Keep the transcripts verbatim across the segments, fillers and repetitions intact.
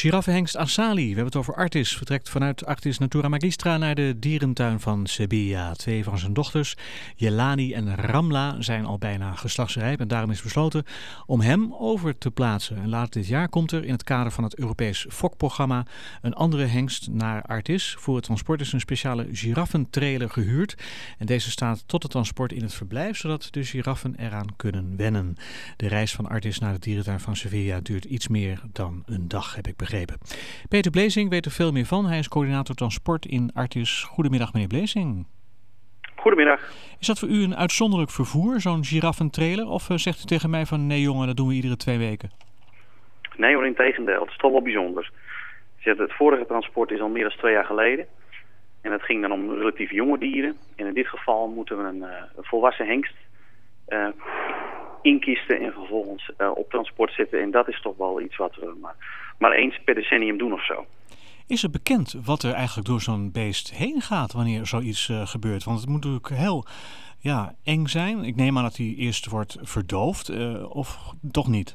Giraffenhengst Asali, we hebben het over Artis, vertrekt vanuit Artis Natura Magistra naar de dierentuin van Sevilla. Twee van zijn dochters, Jelani en Ramla, zijn al bijna geslachtsrijp en daarom is besloten om hem over te plaatsen. En later dit jaar komt er in het kader van het Europees fokprogramma een andere hengst naar Artis. Voor het transport is een speciale giraffentrailer gehuurd en deze staat tot het transport in het verblijf, zodat de giraffen eraan kunnen wennen. De reis van Artis naar de dierentuin van Sevilla duurt iets meer dan een dag, heb ik begrepen. Peter Blezing weet er veel meer van. Hij is coördinator transport in Artis. Goedemiddag, meneer Blezing. Goedemiddag. Is dat voor u een uitzonderlijk vervoer, zo'n giraffentrailer? Of uh, zegt u tegen mij van nee jongen, dat doen we iedere twee weken? Nee hoor, in tegendeel. Het is toch wel bijzonder. Het vorige transport is al meer dan twee jaar geleden. En het ging dan om relatief jonge dieren. En in dit geval moeten we een, uh, een volwassen hengst uh, inkisten en vervolgens uh, op transport zetten. En dat is toch wel iets wat we maar, maar eens per decennium doen of zo. Is het bekend wat er eigenlijk door zo'n beest heen gaat wanneer zoiets uh, gebeurt? Want het moet natuurlijk heel ja, eng zijn. Ik neem aan dat hij eerst wordt verdoofd uh, of toch niet?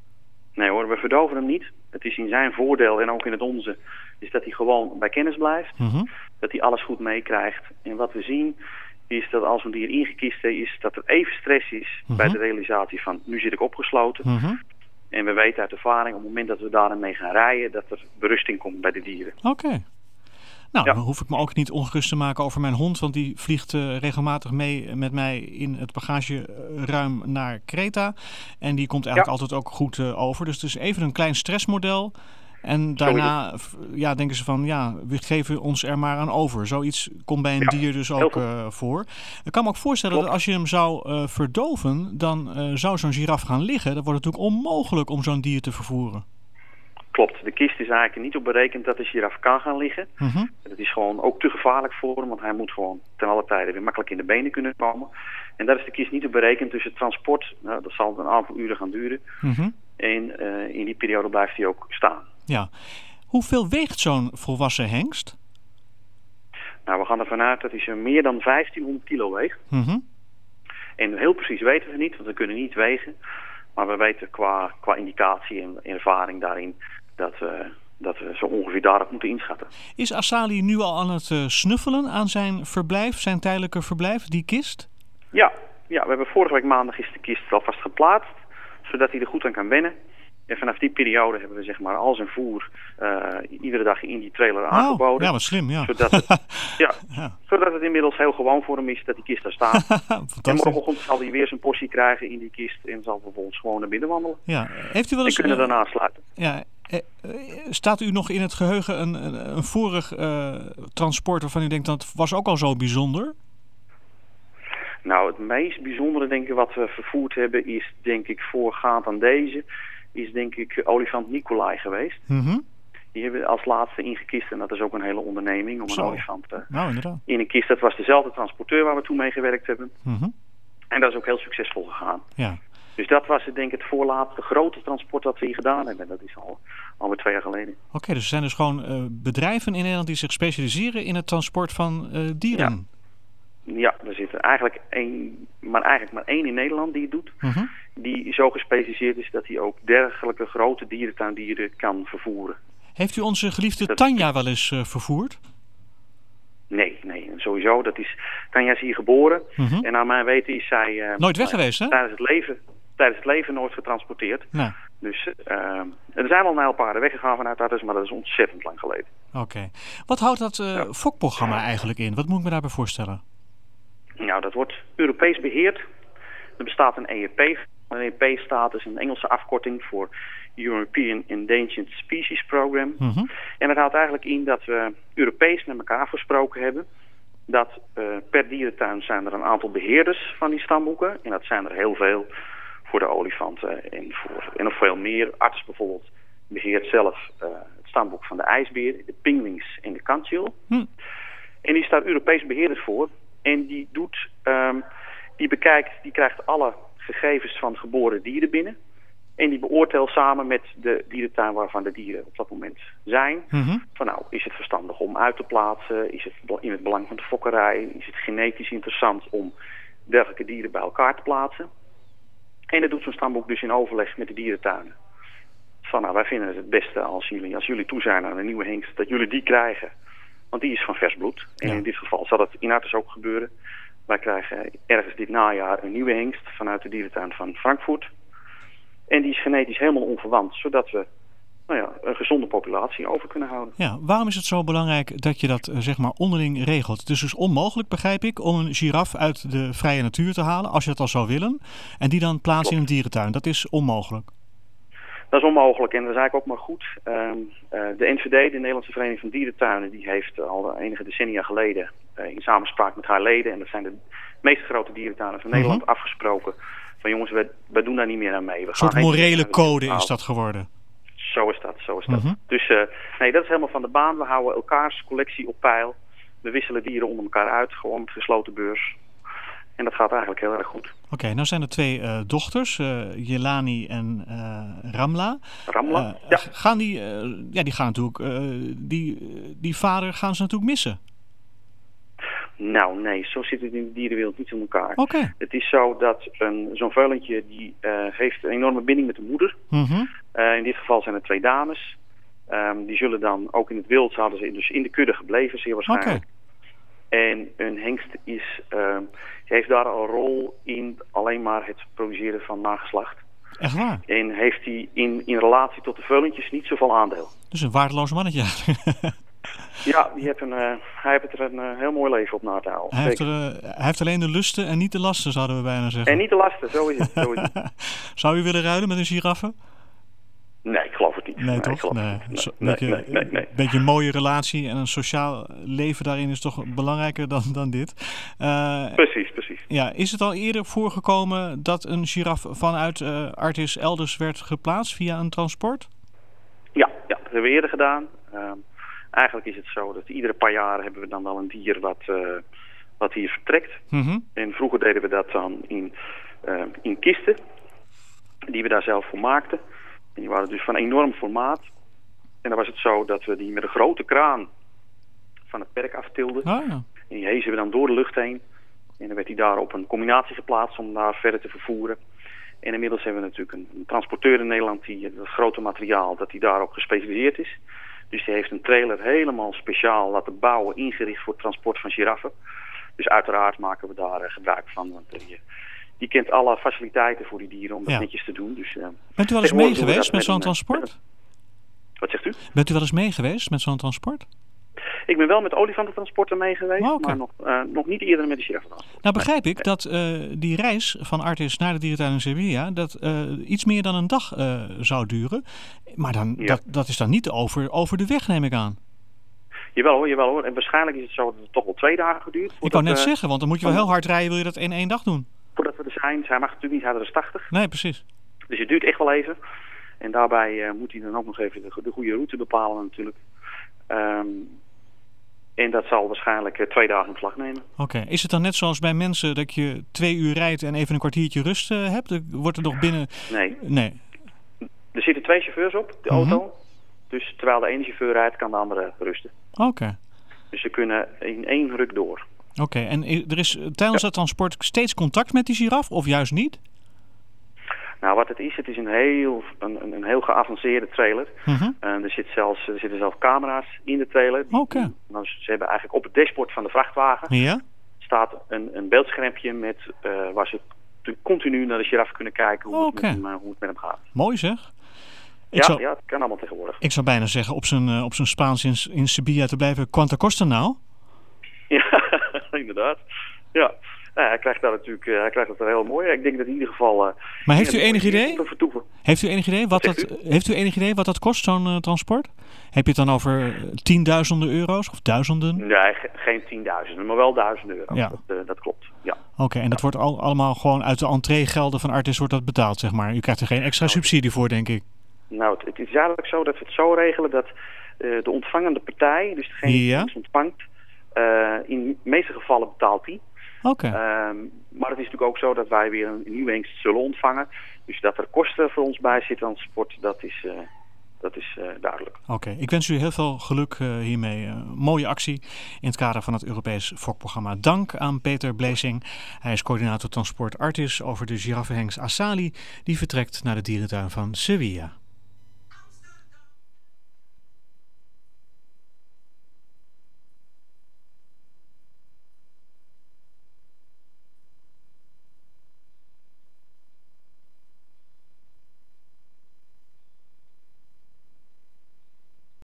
Nee hoor, we verdoven hem niet. Het is in zijn voordeel en ook in het onze is dat hij gewoon bij kennis blijft. Mm-hmm. Dat hij alles goed meekrijgt. En wat we zien is dat als een dier ingekist is, dat er even stress is mm-hmm. bij de realisatie van nu zit ik opgesloten. Mm-hmm. En we weten uit ervaring op het moment dat we daarmee gaan rijden, dat er berusting komt bij de dieren. Oké. Okay. Nou, ja. Dan hoef ik me ook niet ongerust te maken over mijn hond, want die vliegt uh, regelmatig mee met mij in het bagageruim naar Kreta. En die komt eigenlijk ja. altijd ook goed uh, over. Dus het is even een klein stressmodel. En daarna ja, denken ze van, ja, we geven ons er maar aan over. Zoiets komt bij een ja, dier dus ook uh, voor. Ik kan me ook voorstellen Klopt. dat als je hem zou uh, verdoven, dan uh, zou zo'n giraf gaan liggen. Dan wordt het natuurlijk onmogelijk om zo'n dier te vervoeren. Klopt, de kist is eigenlijk niet op berekend dat de giraf kan gaan liggen. Mm-hmm. Dat is gewoon ook te gevaarlijk voor hem, want hij moet gewoon ten alle tijde weer makkelijk in de benen kunnen komen. En daar is de kist niet op berekend, dus het transport, nou, dat zal een aantal uren gaan duren. Mm-hmm. En uh, in die periode blijft hij ook staan. Ja. Hoeveel weegt zo'n volwassen hengst? Nou, we gaan ervan uit dat hij zo meer dan vijftienhonderd kilo weegt. Mm-hmm. En heel precies weten we niet, want we kunnen niet wegen. Maar we weten qua, qua indicatie en ervaring daarin dat we, dat we zo ongeveer daarop moeten inschatten. Is Asali nu al aan het uh, snuffelen aan zijn verblijf, zijn tijdelijke verblijf, die kist? Ja, ja, we hebben vorige week maandag is de kist alvast geplaatst, zodat hij er goed aan kan wennen. En vanaf die periode hebben we zeg maar al zijn voer uh, iedere dag in die trailer oh, aangeboden. Ja, wat slim, ja. Zodat het, ja, ja. zodat het inmiddels heel gewoon voor hem is dat die kist daar staat. En morgenochtend zal hij weer zijn portie krijgen in die kist en zal vervolgens gewoon naar binnen wandelen. Ja. Heeft u wel eens, en kunnen uh, daarna sluiten. Ja, uh, staat u nog in het geheugen een, een, een vorig uh, transport waarvan u denkt dat was ook al zo bijzonder? Nou, het meest bijzondere denk ik wat we vervoerd hebben is denk ik voorgaand aan deze... is denk ik olifant Nicolai geweest. Mm-hmm. Die hebben we als laatste ingekist en dat is ook een hele onderneming om Zo. een olifant uh, nou, in een kist. Dat was dezelfde transporteur waar we toen mee gewerkt hebben. Mm-hmm. En dat is ook heel succesvol gegaan. Ja. Dus dat was denk ik het voorlaatste grote transport dat we hier gedaan hebben. Dat is al alweer twee jaar geleden. Oké, okay, dus er zijn dus gewoon uh, bedrijven in Nederland die zich specialiseren in het transport van uh, dieren. Ja. Ja, er zit eigenlijk één, maar eigenlijk maar één in Nederland die het doet. Mm-hmm. Die zo gespecialiseerd is dat hij ook dergelijke grote dierentuindieren kan vervoeren. Heeft u onze geliefde dat... Tanja wel eens uh, vervoerd? Nee, nee, sowieso. Dat is, Tanja is hier geboren. Mm-hmm. En naar mijn weten is zij... Uh, nooit weg geweest, hè? Tijdens het leven, tijdens het leven nooit getransporteerd. Nou. Dus uh, er zijn wel een heel paarden weggegaan vanuit Artis, maar dat is ontzettend lang geleden. Oké. Okay. Wat houdt dat uh, ja. fokprogramma eigenlijk in? Wat moet ik me daarbij voorstellen? Nou, dat wordt Europees beheerd. Er bestaat een E E P. Een E E P staat is een Engelse afkorting voor European Endangered Species Program. Mm-hmm. En dat houdt eigenlijk in dat we Europees met elkaar afgesproken hebben dat uh, per dierentuin zijn er een aantal beheerders van die stamboeken. En dat zijn er heel veel voor de olifanten en, voor, en nog veel meer. Arts bijvoorbeeld beheert zelf uh, het stamboek van de ijsbeer, de pinguïns en de kantjil. Mm. En die staat Europees beheerders voor. En die doet, um, die bekijkt, die krijgt alle gegevens van geboren dieren binnen. En die beoordeelt samen met de dierentuin waarvan de dieren op dat moment zijn. Mm-hmm. Van nou, is het verstandig om uit te plaatsen? Is het in het belang van de fokkerij? Is het genetisch interessant om dergelijke dieren bij elkaar te plaatsen? En dat doet zo'n stamboek dus in overleg met de dierentuinen. van nou, wij vinden het het beste als jullie, als jullie toe zijn aan een nieuwe hengst, dat jullie die krijgen. Want die is van vers bloed. En ja. in dit geval zal dat in Artis ook gebeuren. Wij krijgen ergens dit najaar een nieuwe hengst vanuit de dierentuin van Frankfurt. En die is genetisch helemaal onverwant, zodat we nou ja, een gezonde populatie over kunnen houden. Ja, waarom is het zo belangrijk dat je dat zeg maar onderling regelt? Het is dus onmogelijk, begrijp ik, om een giraf uit de vrije natuur te halen, als je dat al zou willen, en die dan plaatsen in een dierentuin. Dat is onmogelijk. Dat is onmogelijk en dat is eigenlijk ook maar goed. Uh, uh, de N V D, de Nederlandse Vereniging van Dierentuinen, die heeft al enige decennia geleden uh, in samenspraak met haar leden, en dat zijn de meest grote dierentuinen van Nederland, mm-hmm. afgesproken van jongens, wij, wij doen daar niet meer aan mee. We een soort morele code is dat geworden. Zo is dat, zo is dat. Mm-hmm. Dus uh, nee, dat is helemaal van de baan. We houden elkaars collectie op peil. We wisselen dieren onder elkaar uit, gewoon met gesloten beurs. En dat gaat eigenlijk heel erg goed. Oké, okay, nou zijn er twee uh, dochters, uh, Jelani en uh, Ramla. Ramla, uh, ja. Gaan die, uh, ja, die gaan natuurlijk, uh, die, die vader gaan ze natuurlijk missen. Nou nee, zo zit het in de dierenwereld niet in elkaar. Okay. Het is zo dat een, zo'n veulentje die uh, heeft een enorme binding met de moeder. Mm-hmm. Uh, in dit geval zijn er twee dames. Um, die zullen dan ook in het wild, hadden ze dus in de kudde gebleven, zeer waarschijnlijk. Okay. En een hengst is, uh, heeft daar al een rol in alleen maar het produceren van nageslacht. Echt waar? En heeft hij in, in relatie tot de veulentjes niet zoveel aandeel. Dus een waardeloos mannetje. Ja, die heeft een, uh, hij heeft er een uh, heel mooi leven op na te houden. Hij heeft, er, uh, hij heeft alleen de lusten en niet de lasten, zouden we bijna zeggen. En niet de lasten, zo is het. Zo is het. Zou u willen ruilen met een giraffe? Nee, ik geloof het niet. Nee, nee toch? Nee. Een nee, nee, beetje, nee, nee, nee. beetje een mooie relatie en een sociaal leven daarin is toch belangrijker dan, dan dit. Uh, precies, precies. Ja, is het al eerder voorgekomen dat een giraf vanuit uh, Artis elders werd geplaatst via een transport? Ja, ja, dat hebben we eerder gedaan. Uh, eigenlijk is het zo dat iedere paar jaar hebben we dan wel een dier wat, uh, wat hier vertrekt. Mm-hmm. En vroeger deden we dat dan in, uh, in kisten, die we daar zelf voor maakten. En die waren dus van enorm formaat. En dan was het zo dat we die met een grote kraan van het perk aftilden. Oh, ja. En die hezen we dan door de lucht heen. En dan werd hij daar op een combinatie geplaatst om daar verder te vervoeren. En inmiddels hebben we natuurlijk een, een transporteur in Nederland, die dat grote materiaal, dat die daarop gespecialiseerd is. Dus die heeft een trailer helemaal speciaal laten bouwen, ingericht voor het transport van giraffen. Dus uiteraard maken we daar uh, gebruik van. Want uh, je, die kent alle faciliteiten voor die dieren om dat ja. netjes te doen. Dus, uh, Bent u wel eens mee geweest met zo'n een, transport? Wat zegt u? Bent u wel eens mee geweest met zo'n transport? Ik ben wel met olifantentransporten mee geweest, oh, okay. maar nog, uh, nog niet eerder met de giraffentransport. Nou begrijp ik dat uh, die reis van Artis naar de dierentuin in Sevilla dat uh, iets meer dan een dag uh, zou duren. Maar dan, ja. dat, dat is dan niet over, over de weg, neem ik aan. Jawel hoor, jawel hoor. En waarschijnlijk is het zo dat het toch wel twee dagen duurt. Ik wou net uh, zeggen, want dan moet je wel heel hard rijden, wil je dat in één dag doen. Voordat we er zijn, hij mag natuurlijk niet harder dan tachtig. Nee, precies. Dus het duurt echt wel even. En daarbij uh, moet hij dan ook nog even de, de goede route bepalen natuurlijk. Um, En dat zal waarschijnlijk uh, twee dagen in beslag nemen. Oké. Okay. Is het dan net zoals bij mensen dat je twee uur rijdt en even een kwartiertje rust uh, hebt? Wordt er nog binnen... Nee. Nee. Er zitten twee chauffeurs op, de mm-hmm. auto. Dus terwijl de ene chauffeur rijdt, kan de andere rusten. Oké. Okay. Dus ze kunnen in één ruk door. Oké. Okay. En er is tijdens ja. dat transport steeds contact met die giraf of juist niet? Nou, wat het is, het is een heel, een, een heel geavanceerde trailer. Mm-hmm. Uh, er, zit zelfs, er zitten zelfs camera's in de trailer. Oké. Okay. Nou, ze hebben eigenlijk op het dashboard van de vrachtwagen ja? staat een, een beeldschermpje met, uh, waar ze continu naar de giraf kunnen kijken hoe, okay. het, met hem, hoe het met hem gaat. Mooi zeg. Ik ja, zou, ja, het kan allemaal tegenwoordig. Ik zou bijna zeggen op zijn, uh, op zijn Spaans in, in Sevilla te blijven. Quanta costa nou? Ja, inderdaad. Ja. Ja, hij krijgt dat natuurlijk, uh, hij krijgt dat er heel mooi. Ik denk dat in ieder geval. Uh, maar heeft u enig idee? Heeft u enig idee wat wat dat? U? Heeft u enig idee wat dat kost, zo'n uh, transport? Heb je het dan over tienduizenden euro's of duizenden? Nee, ge- geen tienduizenden, maar wel duizenden euro's. Ja. Dat, uh, dat klopt. Ja. Oké, okay, en dat wordt al, allemaal gewoon uit de entreegelden van Artis wordt dat betaald, zeg maar. U krijgt er geen extra nou, subsidie voor, denk ik. Nou, het, het is eigenlijk zo dat we het zo regelen dat uh, de ontvangende partij, dus degene die ja? iets ontvangt, uh, in de meeste gevallen betaalt die. Oké. Okay. Um, maar het is natuurlijk ook zo dat wij weer een, een nieuwe hengst zullen ontvangen. Dus dat er kosten voor ons bij zitten aan het sport, dat is, uh, dat is uh, duidelijk. Oké, okay. Ik wens u heel veel geluk uh, hiermee. Uh, mooie actie in het kader van het Europees fokprogramma. Dank aan Peter Blezing. Hij is coördinator transport Artis over de giraffenhengst Asali die vertrekt naar de dierentuin van Sevilla.